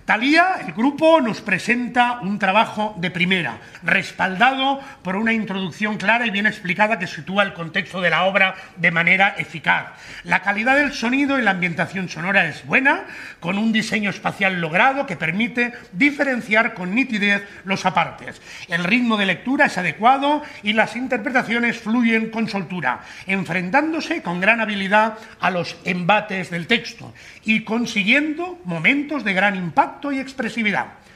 Thalía, el grupo, nos presenta un trabajo de primera, respaldado por una introducción clara y bien explicada que sitúa el contexto de la obra de manera eficaz. La calidad del sonido y la ambientación sonora es buena, con un diseño espacial logrado que permite diferenciar con nitidez los apartes. El ritmo de lectura es adecuado y las interpretaciones fluyen con soltura, enfrentándose con gran habilidad a los embates del texto y consiguiendo momentos de gran impacto y expresividad.